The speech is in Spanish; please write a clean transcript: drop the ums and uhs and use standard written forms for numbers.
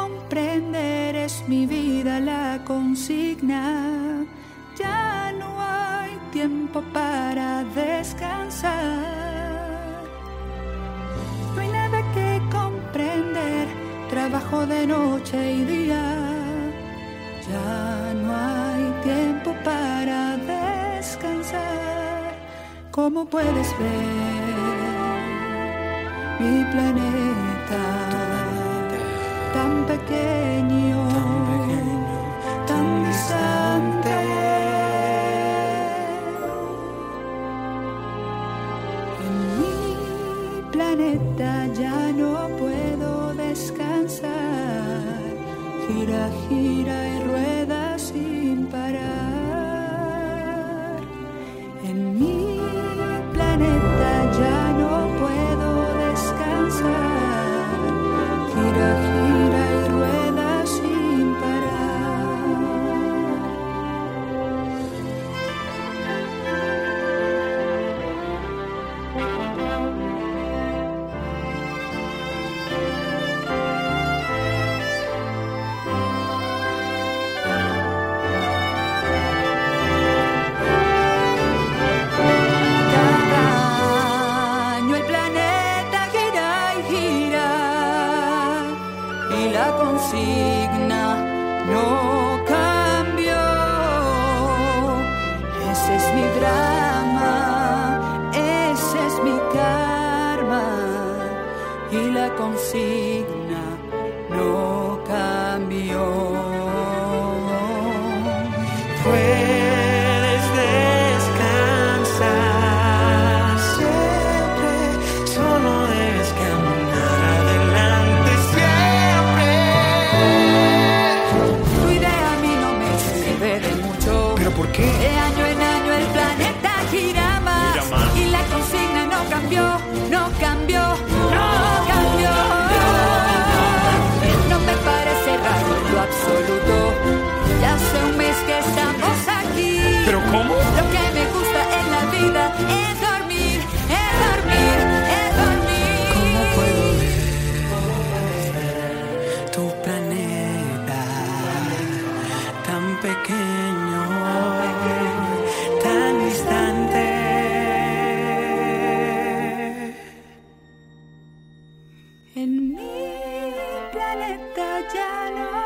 comprender, es mi vida la consigna. Ya no hay tiempo para descansar. No hay nada que comprender, trabajo de noche y día. Ya no hay tiempo para descansar. Como puedes ver, mi planeta tan pequeño, tan distante. En mi planeta ya no puedo descansar. Gira, gira y rueda sin parar. En mi planeta ya no puedo descansar. Gira, gira y rueda sin parar. Cada año el planeta gira y gira y la consigna no cambió. Ese es mi drama, ese es mi karma y la consigna no cambió. Puedes descansar siempre, solo debes caminar adelante siempre. Tu idea a mí no me sirve de mucho. ¿Pero por qué? De año en año el planeta gira más, Gira más. y la consigna no cambió, no cambió, no cambió. No me parece raro en lo absoluto. Ya hace un mes que estamos aquí. ¿Pero cómo? Lo que me gusta en la vida es dormir, es dormir, es dormir. ¿Cómo puedo ver tu planeta tan pequeño, tan distante? En mi planeta ya no